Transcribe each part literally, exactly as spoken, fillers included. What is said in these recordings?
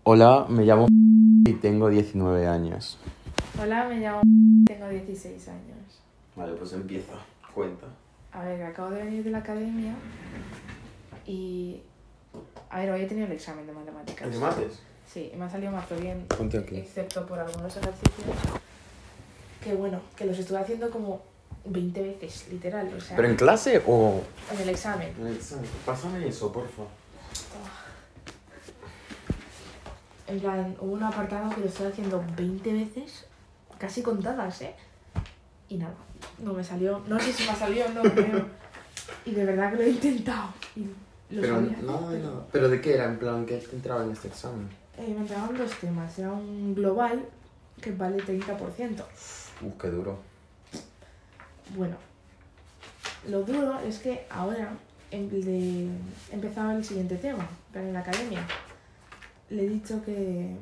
Hola, me llamo y tengo diecinueve años. Hola, me llamo tengo dieciséis años. Vale, pues empieza. Cuenta. A ver, acabo de venir de la academia y... A ver, hoy he tenido el examen de matemáticas. ¿El de mates? Sí, y me ha salido más o bien, Ponte aquí. excepto por algunos ejercicios. Que bueno, que los estuve haciendo como veinte veces, literal, o sea... ¿Pero en clase o...? En el examen. En el examen. Pásame eso, porfa. En plan, hubo un apartado que lo estoy haciendo veinte veces, casi contadas, ¿eh? Y nada, no me salió, no sé si me ha salido o no, creo. Y de verdad que lo he intentado. Y lo Pero sabía, no, pero... no. ¿Pero de qué era? En plan, ¿qué te entraba en este examen? Eh, me entregaban dos temas. Era un global que vale treinta por ciento. Uf, qué duro. Bueno, lo duro es que ahora en de... he empezado el siguiente tema, en plan, en la academia. Le he dicho que...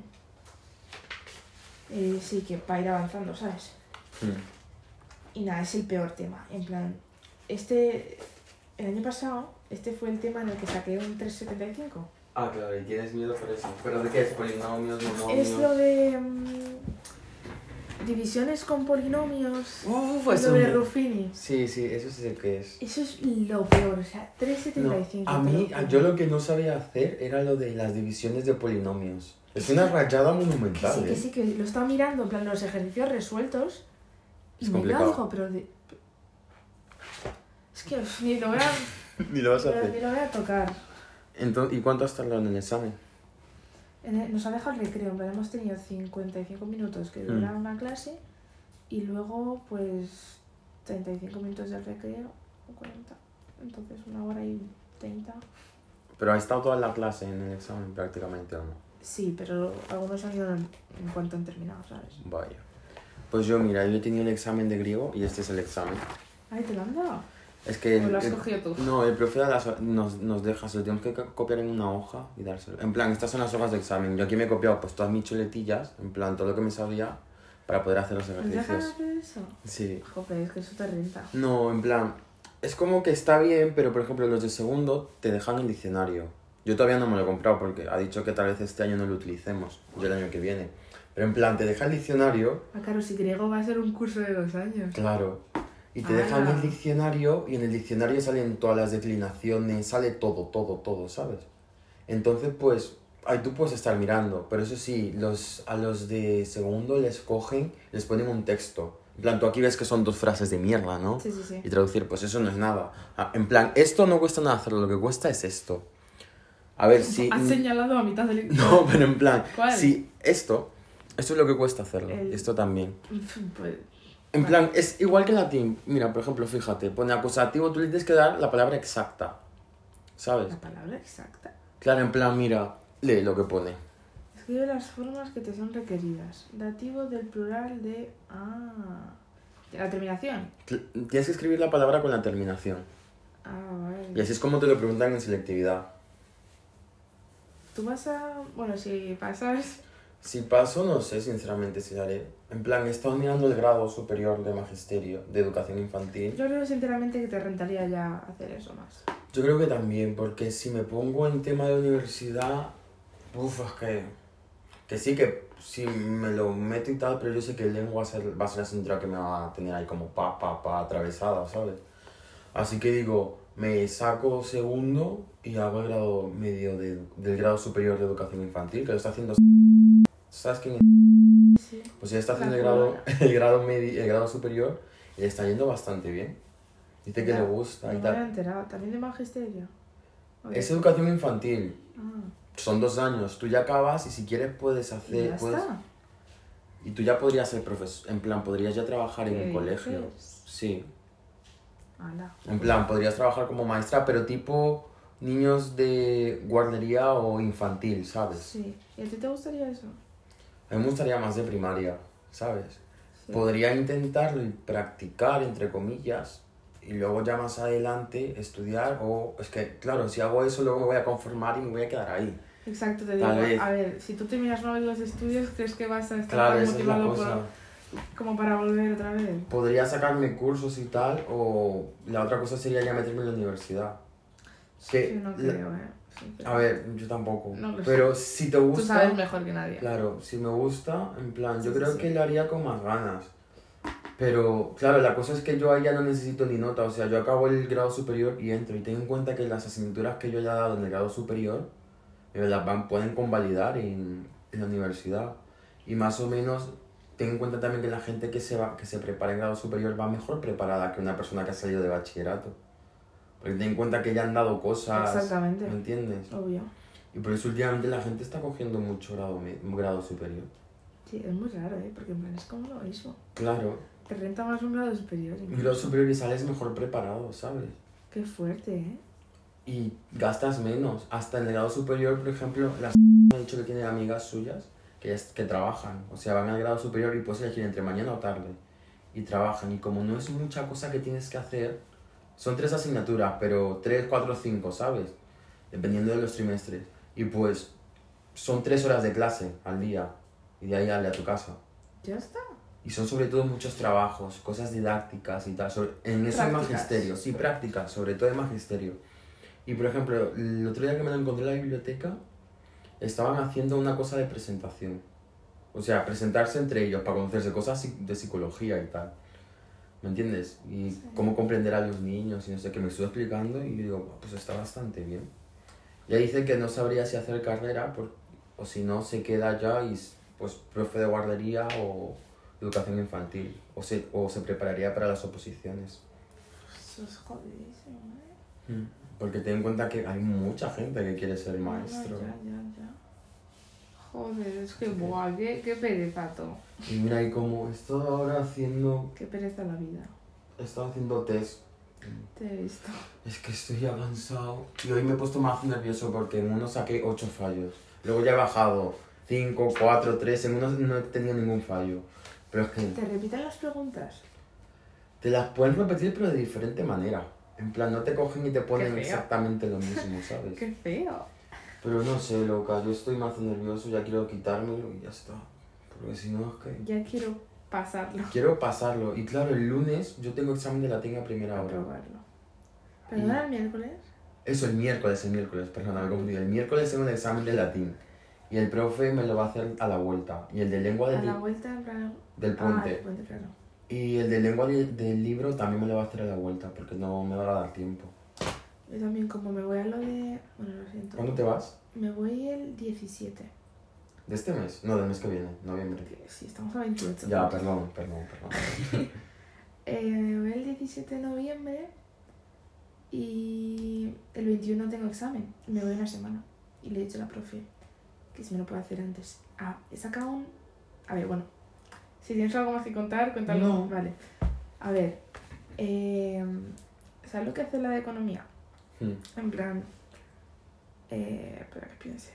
Eh, sí, que para ir avanzando, ¿sabes? Hmm. Y nada, es el peor tema. En plan, este... El año pasado, este fue el tema en el que saqué un tres coma setenta y cinco. Ah, claro, y tienes miedo por eso. ¿Pero de qué es? ¿Polinomios, monomios? Es lo de... Um, divisiones con polinomios. Uh, pues lo de un... Ruffini. Sí, sí, eso sí sé qué es. Eso es lo peor, o sea, tres coma setenta y cinco. No, a mí, yo lo que no sabía hacer era lo de las divisiones de polinomios. Es una rayada monumental, que sí, ¿eh? que sí, que lo estaba mirando, en plan, los ejercicios resueltos. Y Es me complicado. lo digo, pero de... Es que uf, ni lo voy a... Ni lo vas a ni hacer. lo voy a tocar. Entonces, ¿y cuánto has tardado en el examen? En el- nos ha dejado el recreo, en plan, hemos tenido cincuenta y cinco minutos que dura Mm. una clase y luego, pues, treinta y cinco minutos del recreo o cuarenta. Entonces, una hora y treinta. Pero ha estado toda la clase en el examen prácticamente, ¿o no? Sí, pero algunos han ido en, en cuanto han terminado, ¿sabes? Vaya. Pues yo, mira, yo he tenido el examen de griego y este es el examen. Ay, ¿te lo han dado? Es que... ¿O lo has el- cogido tú? No, el profe da las- nos, nos deja, se lo tenemos que co- copiar en una hoja y dárselo. En plan, estas son las hojas de examen. Yo aquí me he copiado pues todas mis chuletillas, en plan, todo lo que me sabía para poder hacer los ¿Os dejan ejercicios. hacer eso? Sí. Joder, es que eso te renta. No, en plan, es como que está bien, pero por ejemplo los de segundo te dejan el diccionario. Yo todavía no me lo he comprado porque ha dicho que tal vez este año no lo utilicemos, yo el año que viene. Pero en plan, te deja el diccionario, Ah, claro, si griego va a ser un curso de dos años. claro, y te Ah. dejan el diccionario y en el diccionario salen todas las declinaciones, sale todo, todo, todo, ¿sabes? Entonces, pues, ahí tú puedes estar mirando, pero eso sí, los, a los de segundo les cogen, les ponen un texto. En plan, tú aquí ves que son dos frases de mierda, ¿no? Sí, sí, sí. Y traducir, pues eso no es nada. Ah, en plan, esto no cuesta nada hacerlo, lo que cuesta es esto. A ver, si... Has señalado a mitad del... No, pero en plan, ¿Cuál? si esto, esto es lo que cuesta hacerlo, El- esto también. Pues... En Vale. plan, es igual que en latín. Mira, por ejemplo, fíjate, pone acusativo, tú le tienes que dar la palabra exacta, ¿sabes? La palabra exacta. Claro, en plan, mira, lee lo que pone. Escribe las formas que te son requeridas. Dativo del plural de... Ah... De la terminación. Cl- Tienes que escribir la palabra con la terminación. Ah, vale. Y así es como te lo preguntan en selectividad. Tú vas a... Bueno, si pasas... Si paso, no sé sinceramente si la haré. En plan, he estado mirando el grado superior de magisterio, de educación infantil. Yo creo sinceramente que te rentaría ya hacer eso más. Yo creo que también, porque si me pongo en tema de universidad, uff, es que, que sí, que si me lo meto y tal, pero yo sé que lengua va a ser, va a ser la asignatura que me va a tener ahí como pa, pa, pa, atravesada, ¿sabes? Así que digo, me saco segundo y hago el grado medio de, del grado superior de educación infantil, que lo está haciendo... ¿Sabes quién es? Sí. Pues ella está La haciendo el grado, cubana. el, grado medio, el grado superior y le está yendo bastante bien. Dice que Ya, le gusta No y me había tal. enterado. ¿También de magisterio? ¿O Es qué? educación infantil. Ah, Son dos años, tú ya acabas y si quieres puedes y hacer... ya puedes- está. Y tú ya podrías ser profesor, en plan, podrías ya trabajar en ¿Qué un colegio. dices? Sí, Ala. en plan, podrías trabajar como maestra, pero tipo niños de guardería o infantil, ¿sabes? Sí. ¿Y a ti te gustaría eso? A mí me gustaría más de primaria, ¿sabes? Sí. Podría intentarlo y practicar, entre comillas, y luego ya más adelante estudiar o... Es que, claro, si hago eso luego me voy a conformar y me voy a quedar ahí. Exacto, te digo. Tal vez. A ver, si tú terminas una vez los estudios, ¿crees que vas a estar Claro, tan esa es la motivado cosa. por- como para volver otra vez? Podría sacarme cursos y tal, o la otra cosa sería ya meterme en la universidad. Sí, Que no la- creo, ¿eh? A ver, yo tampoco. No lo sé. Pero si te gusta... Tú sabes mejor que nadie. Claro, si me gusta, en plan, yo Sí, creo sí. que lo haría con más ganas. Pero, claro, la cosa es que yo ahí ya no necesito ni nota. O sea, yo acabo el grado superior y entro. Y ten en cuenta que las asignaturas que yo haya dado en el grado superior, me las van, pueden convalidar en, en la universidad. Y más o menos, ten en cuenta también que la gente que se, va, que se prepara en grado superior va mejor preparada que una persona que ha salido de bachillerato. Porque ten en cuenta que ya han dado cosas. Exactamente. ¿Me entiendes? Obvio. Y por eso últimamente la gente está cogiendo mucho grado, me- grado superior. Sí, es muy raro, ¿eh? Porque en plan es como lo mismo. Claro. Te renta más un grado superior. Un incluso. grado superior y sales mejor preparado, ¿sabes? Qué fuerte, ¿eh? Y gastas menos. Hasta en el grado superior, por ejemplo, las me ha dicho que tiene amigas suyas que, es, que trabajan. O sea, van al grado superior y puedes elegir entre mañana o tarde. Y trabajan. Y como no es mucha cosa que tienes que hacer, son tres asignaturas, pero tres, cuatro, cinco, ¿sabes? Dependiendo de los trimestres. Y pues son tres horas de clase al día. Y de ahí dale a tu casa. Ya está. Y son sobre todo muchos trabajos, cosas didácticas y tal. Sobre, en eso Prácticas. magisterio, sí, prácticas, sobre todo de magisterio. Y por ejemplo, el otro día que me lo encontré en la biblioteca, estaban haciendo una cosa de presentación. O sea, presentarse entre ellos para conocerse cosas psi- de psicología y tal. ¿Me entiendes? Y Sí. cómo comprender a los niños y no sé qué, me estuvo explicando y yo digo, pues está bastante bien. Ya dice que no sabría si hacer carrera por, o si no se queda ya y s- pues profe de guardería o educación infantil o se, o se prepararía para las oposiciones. Eso es jodidísimo, ¿eh? Mm. Porque ten en cuenta que hay mucha gente que quiere ser maestro. Ya, ya, ya. Joder, es que buah, qué, qué pereza todo. Y mira, y como he estado ahora haciendo, Qué pereza la vida. he estado haciendo test, Te he visto. es que estoy ya cansado. Y hoy me he puesto más nervioso porque en uno saqué ocho fallos. Luego ya he bajado cinco, cuatro, tres, en uno no he tenido ningún fallo. Pero es que ¿Te repiten las preguntas? te las pueden repetir pero de diferente manera. En plan, no te cogen y te ponen feo. exactamente lo mismo, ¿sabes? Qué feo. Pero no sé, loca, yo estoy más nervioso, ya quiero quitármelo y ya está. Porque si no es que... Ya quiero pasarlo. Quiero pasarlo. Y claro, el lunes yo tengo examen de latín a primera A hora. probarlo. ¿Pero no era el miércoles? Eso, el miércoles, el miércoles, perdona, me he confundido. El miércoles tengo un examen de latín. Y el profe me lo va a hacer a la vuelta. Y el de lengua A del, la vuelta, en plan... del Ah, puente. el puente, claro. Y el de lengua de- del libro también me lo va a hacer a la vuelta, porque no me va a dar tiempo. Yo también, como me voy a lo de... Bueno, lo siento. ¿Cuándo te vas? Me voy el diecisiete. ¿De este mes? No, del mes que viene, noviembre. Que sí, estamos a veintiocho. Ya, perdón, perdón, perdón. Eh, me voy el diecisiete de noviembre y el veintiuno tengo examen. Me voy una semana. Y le he dicho a la profe que si me lo puedo hacer antes. Ah, he sacado un... A ver, bueno. Si tienes algo más que contar, cuéntalo. No. Vale. A ver. Eh, ¿Sabes lo que hace la de economía? Hmm. En plan... Eh, espera que piense.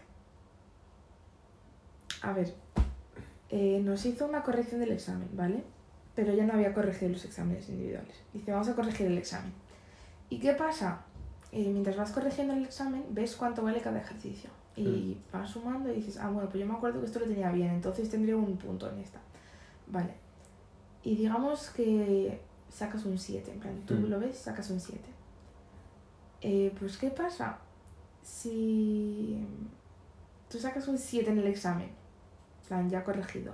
A ver. Eh, nos hizo una corrección del examen, ¿vale? Pero ya no había corregido los exámenes individuales. Dice, vamos a corregir el examen. ¿Y qué pasa? Eh, mientras vas corrigiendo el examen, ves cuánto vale cada ejercicio. Y vas sumando y dices, ah, bueno, pues yo me acuerdo que esto lo tenía bien, entonces tendría un punto en esta. Vale. Y digamos que sacas un siete, en plan, tú Mm. lo ves y sacas un siete. Eh, pues, ¿qué pasa? Si tú sacas un siete en el examen, en plan, ya corregido.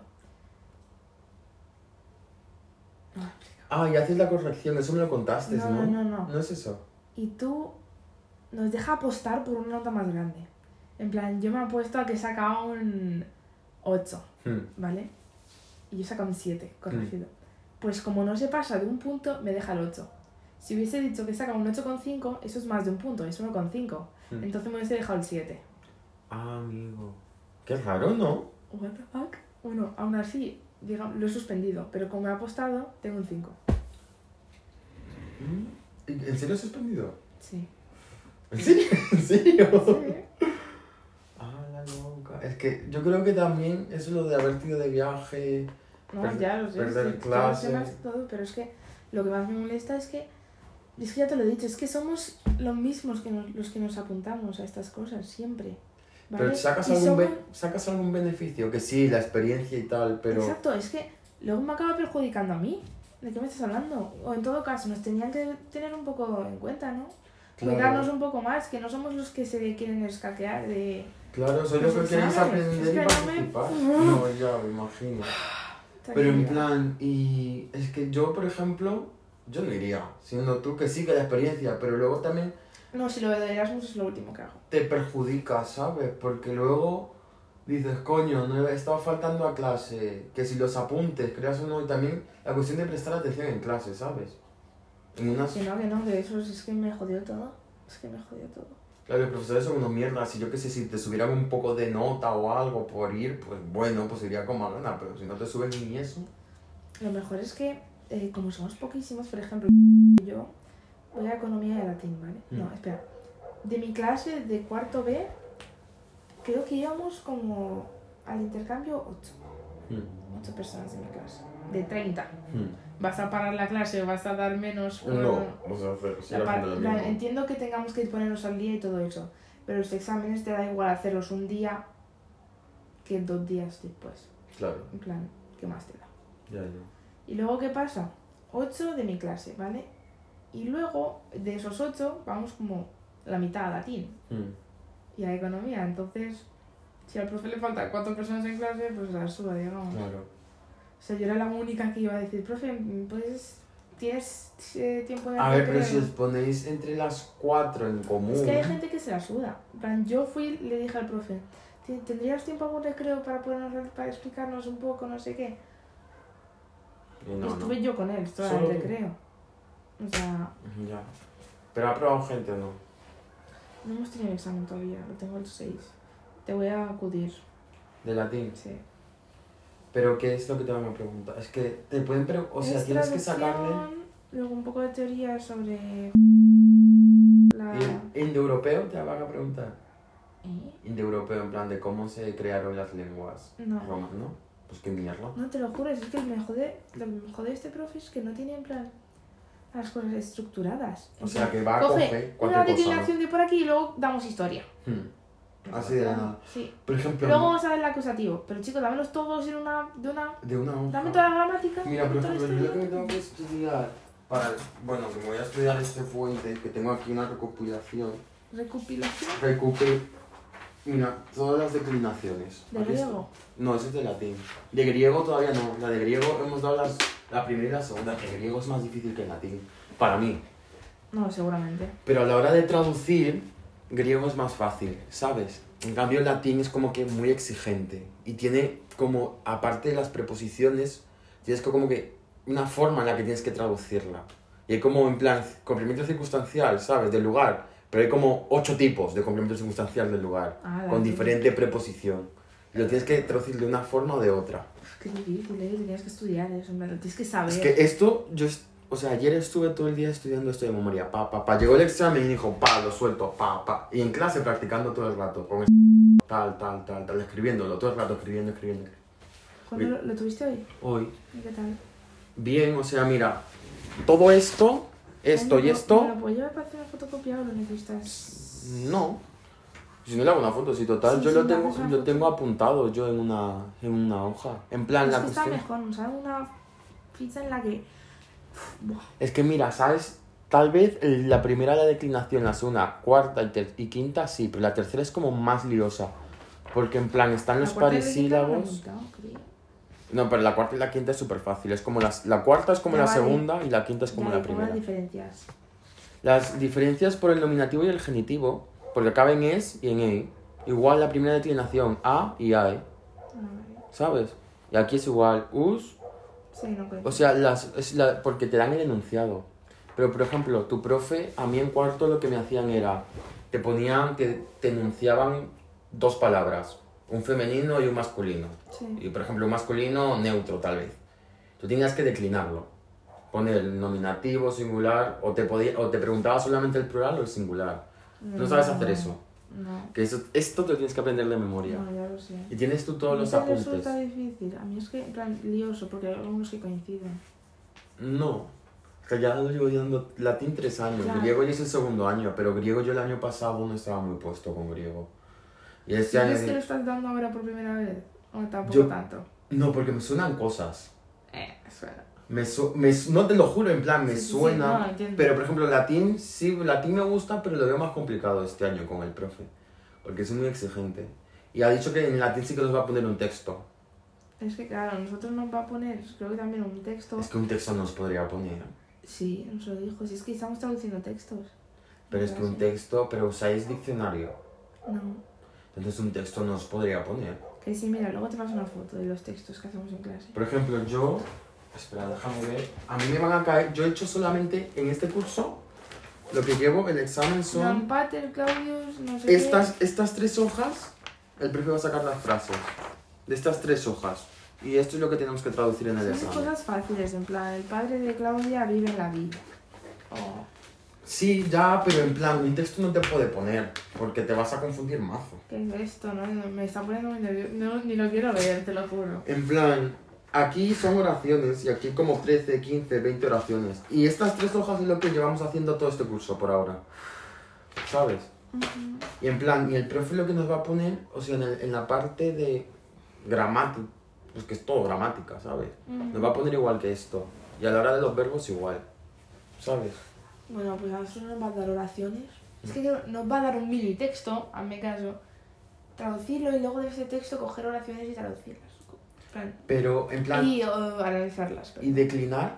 No me explico. Ah, y haces la corrección, eso me lo contaste, No, ¿no? no, no, no. ¿No es eso? Y tú nos deja apostar por una nota más grande. En plan, yo me apuesto a que saca un ocho, Hmm. ¿vale? Y yo saca un siete, corregido. Pues como no se pasa de un punto, me deja el ocho. Si hubiese dicho que saca un ocho coma cinco, eso es más de un punto, es uno coma cinco. Hmm. Entonces me hubiese dejado el siete. Ah, amigo. Qué raro, ¿no? What the fuck? Bueno, aún así, digamos, lo he suspendido, pero como he apostado, tengo un cinco. Mm. ¿Y- ¿En serio has suspendido? Sí. ¿En serio? ¿En serio? Sí. Ah, la loca. Es que yo creo que también eso lo de haber ido de viaje. No, Per- ya lo sé, perder sí, clase. ya lo sé más todo, pero es que lo que más me molesta es que, es que ya te lo he dicho, es que somos los mismos que nos, los que nos apuntamos a estas cosas, siempre. ¿Vale? Pero sacas Y algún, somos- be- sacas algún beneficio, que sí, la experiencia y tal, pero... Exacto, es que luego me acaba perjudicando a mí. ¿De qué me estás hablando? O en todo caso, nos tenían que tener un poco en cuenta, ¿no? Claro. cuidarnos un poco más, que no somos los que se quieren escaquear de... Claro, soy los que Pues, queréis ¿sabes? aprender Es y que no me- participar. No, ya me imagino. Pero en Tranquilidad. plan, y es que yo, por ejemplo, yo no iría, siendo tú que sí que la experiencia, pero luego también No, si lo de Erasmus es lo último que hago. te perjudica, ¿sabes? Porque luego dices, coño, no he estado faltando a clase, que si los apuntes, creas uno, y también la cuestión de prestar atención en clase, ¿sabes? En unas... Que no, que no, que eso es que me jodió todo. Es que me jodió todo. Claro, los profesores son unos mierdas, y yo qué sé, si te subieran un poco de nota o algo por ir, pues bueno, pues iría con más gana, pero si no te suben ni eso... Lo mejor es que, eh, como somos poquísimos, por ejemplo, yo voy a economía y latín, ¿vale? Mm. No, espera. De mi clase de cuarto B, creo que íbamos como al intercambio ocho. Mm. ocho personas en mi clase. De treinta. Mm. ¿Vas a parar la clase o vas a dar menos? por- No, o sea, hacer, sí, La al par- final lo la- mismo. entiendo que tengamos que ponernos al día y todo eso, pero los exámenes te da igual hacerlos un día que dos días después. Claro, En plan, ¿qué más te da? ya, ya. Y luego, ¿qué pasa? ocho de mi clase, ¿vale? Y luego, de esos ocho, vamos como la mitad a latín Mm. y a economía. Entonces, si al profe le faltan cuatro personas en clase, pues la suba, digamos. Claro. O sea, yo era la única que iba a decir, profe, pues, ¿tienes eh, tiempo de A hacer ver, pero creo?". si os ponéis entre las cuatro en común... Es que hay gente que se la suda. En plan, yo fui le dije al profe, "¿Te- ¿tendrías tiempo algún recreo para podernos para explicarnos un poco, no sé qué?". Y no, Estuve no. yo con él, todo Solo el tú. recreo. O sea, Ya. ¿Pero ha probado gente o no? no hemos tenido examen todavía, lo tengo el seis. Te voy a acudir, De latín. sí. ¿Pero qué es lo que te van a preguntar? Es que te pueden preguntar... O sea, Es tienes que traducción, sacarle... luego un poco de teoría sobre la... ¿Y indoeuropeo te van a preguntar? ¿Eh? Indoeuropeo, en plan de cómo se crearon las lenguas No. romanas, ¿no? Pues qué mierda. No, te lo juro, es que me jode, lo que me jode este profe es que no tiene en plan las cosas estructuradas. En O sea, plan, que va a coge coger una cualquier cosa. declinación de por aquí y luego damos historia. Hmm. Así de la nada. Sí. Por ejemplo, Luego vamos a ver el acusativo. Pero chicos, dámelos todos en una, de una... de una hoja... Dame toda la gramática. Mira, por toda la ejemplo, yo lo que me historia. tengo que estudiar para... Bueno, que me voy a estudiar este fuente, que tengo aquí una recopilación. Recopilación. Recupe... Mira, todas las declinaciones. ¿De Aquí está. griego? No, eso es de latín. De griego todavía no. La de griego hemos dado las, la primera y la segunda. Que griego es más difícil que el latín. Para mí. No, seguramente. Pero a la hora de traducir, griego es más fácil, ¿sabes? En cambio, el latín es como que muy exigente. Y tiene como, aparte de las preposiciones, tienes que como que una forma en la que tienes que traducirla. Y hay como, en plan, complemento circunstancial, ¿sabes? Del lugar. Pero hay como ocho tipos de complemento circunstancial del lugar. Ah, con la- diferente preposición. Y lo tienes que traducir de una forma o de otra. Uf, qué difícil, ¿eh? Tienes que estudiar eso, en plan, lo tienes que saber. Es que esto, yo, est- o sea, ayer estuve todo el día estudiando esto de memoria, pa, pa, pa. Llegó el examen y dijo, pa, lo suelto, pa, pa. Y en clase practicando todo el rato, con el tal, tal, tal, tal, escribiéndolo, todo el rato, escribiendo, escribiendo. ¿Cuándo lo, lo tuviste hoy? Hoy, ¿Y qué tal? bien, o sea, mira, todo esto, esto Ay, y ¿me esto, ¿Me lo puedo llevar para hacer una fotocopia o lo necesitas? no. Si no le hago una foto, si total, Sí, yo sí, lo me tengo, haces una lo foto. tengo apuntado yo en una, en una hoja. En plan, Es la que está cuestión... mejor, ¿no? ¿Sabes? Una ficha en la que... Buah. Es que mira, ¿sabes? Tal vez la primera la declinación, la segunda, cuarta y, ter- y quinta sí, pero la tercera es como más liosa. Porque en plan están los La cuarta y la quinta no la he parisílabos. apuntado, creo. No, pero la cuarta y la quinta es súper fácil. Es como las, la cuarta es como Ya, la vale. segunda y la quinta es como Ya, la y pongo primera. las diferencias. Las diferencias por el nominativo y el genitivo, porque acaba en es y en e. Igual la primera declinación, a y ae, A ver. ¿sabes? Y aquí es igual, us. Sí, no cuento. O sea, las, es la, porque te dan el enunciado. Pero, por ejemplo, tu profe, a mí en cuarto lo que me hacían era, te ponían, te, te enunciaban dos palabras, un femenino y un masculino. Sí. Y, por ejemplo, un masculino neutro, tal vez. Tú tenías que declinarlo. Poner el nominativo, singular, o te, podía, o te preguntaba solamente el plural o el singular. No sabes hacer eso. No. Que eso, esto te lo tienes que aprender de memoria. No, ya lo sé. Y tienes tú todos los ¿No te apuntes. resulta difícil? A mí es que, en plan, lioso, porque hay algunos que coinciden. No, que ya lo llevo dando latín tres años, Claro. griego ya es el segundo año, pero griego yo el año pasado no estaba muy puesto con griego. Y este año... ¿Crees que lo estás dando ahora por primera vez? ¿O tampoco Yo- tanto? No, porque me suenan cosas. Eh, suena. Me, su me no te lo juro, en plan, me Sí, sí, suena. sí, no, entiendo. Pero por ejemplo, latín, sí, latín me gusta, pero lo veo más complicado este año con el profe. Porque es muy exigente. Y ha dicho que en latín sí que nos va a poner un texto. Es que claro, nosotros nos va a poner, creo que también un texto. Es que un texto nos podría poner. Sí, nos lo dijo. Si es que estamos traduciendo textos. Pero es que un texto, pero usáis diccionario. No. Entonces un texto nos podría poner. Que sí, mira, luego te paso una foto de los textos que hacemos en clase. Por ejemplo, yo... Espera, déjame ver. A mí me van a caer... Yo he hecho solamente en este curso... Lo que llevo, el examen son... Jan Pater, Claudius, no sé Estas, estas tres hojas... El profe va a sacar las frases. De estas tres hojas. Y esto es lo que tenemos que traducir en qué. el Son examen. cosas fáciles, en plan, el padre de Claudia vive en la villa. Oh, Sí, ya, pero en plan, un texto no te puede poner. Porque te vas a confundir mazo. ¿qué es esto? No, No, me está poniendo muy nervioso. No, ni lo quiero leer, te lo juro. En plan... Aquí son oraciones y aquí como trece, quince, veinte oraciones. Y estas tres hojas es lo que llevamos haciendo todo este curso por ahora. ¿Sabes? Uh-huh. Y en plan, y el profe lo que nos va a poner, o sea, en, el, en la parte de gramática, pues que es todo gramática, ¿sabes? Uh-huh. Nos va a poner igual que esto. Y a la hora de los verbos igual. ¿Sabes? Bueno, pues a nosotros nos va a dar oraciones. Es que yo- nos va a dar un mini texto, hazme caso, traducirlo y luego de ese texto coger oraciones y traducirlas. En plan, Pero en plan... y uh, analizarlas. ¿Y declinar?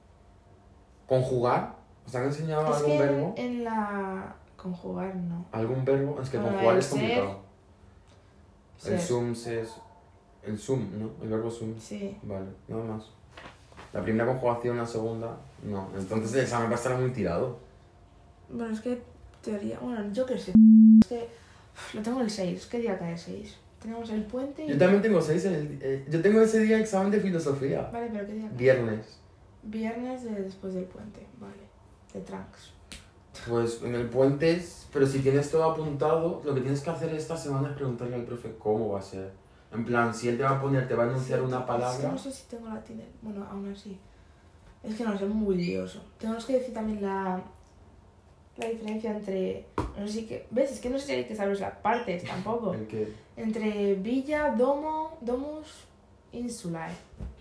¿Conjugar? ¿Os han enseñado Es algún que verbo? en, en la... Conjugar no. ¿Algún verbo? Es que Bueno, conjugar el es complicado. ser. El Ser. sum es... El sum, ¿no? El verbo sum. Sí. Vale, nada más. La primera conjugación, la segunda, no. Entonces el examen va a estar muy tirado. Bueno, es que teoría... Bueno, yo qué sé. Es que uf, lo tengo el seis. ¿Qué día cae el seis? Tenemos el puente y... Yo también tengo seis en el... eh, yo tengo ese día examen de filosofía. Vale, pero ¿qué día cae? Viernes. Viernes de después del puente. Vale. De trunks. Pues en el puente, es- pero si tienes todo apuntado, lo que tienes que hacer esta semana es preguntarle al profe cómo va a ser. En plan, si él te va a poner, te va a enunciar Sí, una Es que palabra... no sé si tengo la tiene. Bueno, aún así. Es que no sé, es muy lioso. Tenemos que decir también la, la diferencia entre. No sé si que. ¿Ves? Es que no sé si hay que saber las partes tampoco. El que... Entre villa, domo, domus, insulae.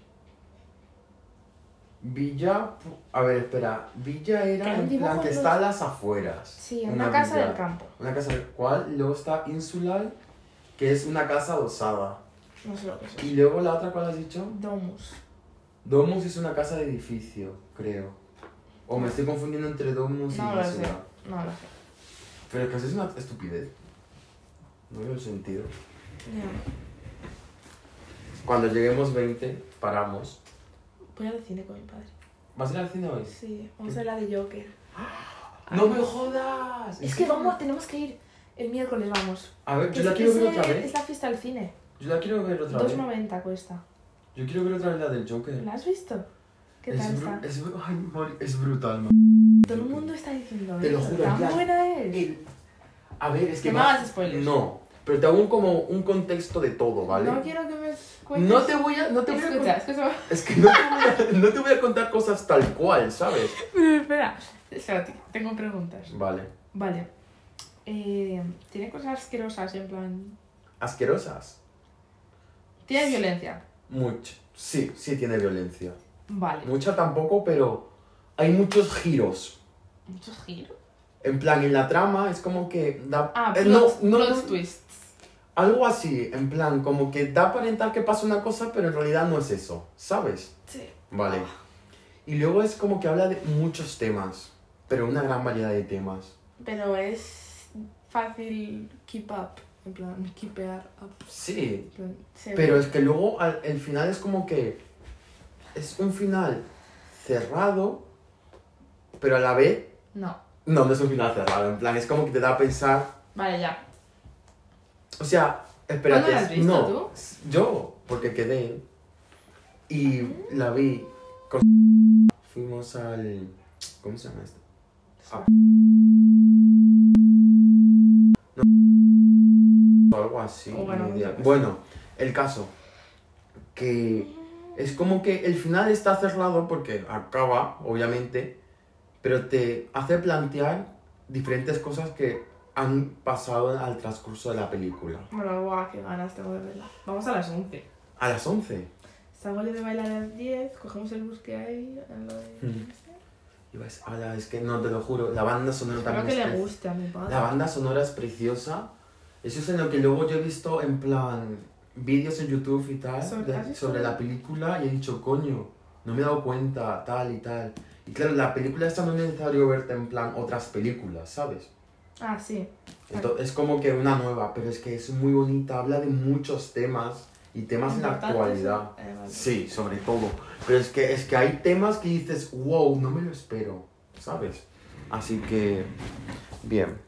Villa... A ver, espera. Villa Que era hay un en dibujo plan que en los- está a las afueras. Sí, en una, casa villa. del campo. Una casa del cual, luego está insular, que es una casa adosada. No sé lo que es. Y luego la otra, ¿cuál has dicho? Domus. Domus es una casa de edificio, creo. O me estoy confundiendo entre domus y No lo sé. insular. No lo sé. Pero es que eso es una estupidez. No veo el sentido. Ya. Cuando lleguemos veinte, paramos. Voy al cine con mi padre. ¿Vas a ir al cine hoy? Sí, vamos a ver la de Joker. ¡No me jodas! Es que vamos, tenemos que ir. El miércoles vamos. A ver, yo Es- la quiero ver ese- otra Es vez. la fiesta del cine. Yo la quiero ver otra dos vez. noventa cuesta. Yo quiero ver otra vez la del Joker. ¿La has visto? ¿Qué es tal bru- está? Es, bru- ay, Mari, es brutal, man. Todo el mundo está diciendo Te lo eso. juro, en Tan plan, buena es. El- A ver, es que... Que me va- hagas spoilers. No, pero te hago un, como un contexto de todo, ¿vale? No quiero que me cuentes. No te voy a... No te voy a Escucha, con- escucha. Es que no te, voy a, no te voy a contar cosas tal cual, ¿sabes? Pero espera. Espérate, tengo preguntas. Vale. Vale. Eh, ¿Tiene cosas asquerosas en plan? ¿Asquerosas? ¿Tiene violencia? Mucho. Sí, sí tiene violencia. Vale. Mucha tampoco, pero hay muchos giros. ¿Muchos giros? En plan, en la trama es como que da... Ah, eh, plot, no, no, plot no, twists. algo así, en plan, como que da a aparentar que pasa una cosa, pero en realidad no es eso, ¿sabes? Sí. Vale. Y luego es como que habla de muchos temas, pero una gran variedad de temas. Pero es fácil keep up. En plan, keepear up. Sí, En plan, se pero ve. es que luego al, el final es como que es un final cerrado, pero a la vez No. no, no es un final cerrado, en plan, es como que te da a pensar, Vale, ya. o sea, espérate, ¿Cuándo la has visto no, tú? yo, porque quedé y la vi con fuimos al, ¿cómo se llama esto? Ah. O algo así, O bueno, ni idea. yo qué sé. Bueno, el caso, que es como que el final está cerrado porque acaba, obviamente, pero te hace plantear diferentes cosas que han pasado al transcurso de la película. Bueno, guau, qué ganas tengo de verla. Vamos a las once. A las once. salgo yo de bailar a las diez, cogemos el bus que hay en lo de... Mm. Y vas, ala, es que no, te lo juro, la banda sonora Espero también que es le pre- guste a mi padre. La banda sonora es preciosa. Eso es en lo que luego yo he visto en plan vídeos en YouTube y tal ¿Sobre- de- has visto? sobre la película y he dicho, coño, no me he dado cuenta, tal y tal. Y claro, la película esta no es necesario verte en plan otras películas, ¿sabes? Ah, sí. Entonces, es como que una nueva, pero es que es muy bonita, habla de muchos temas y temas en la Importantes, actualidad. eh, vale. Sí, sobre todo. Pero es que, es que hay temas que dices, wow, no me lo espero, ¿sabes? Así que, bien.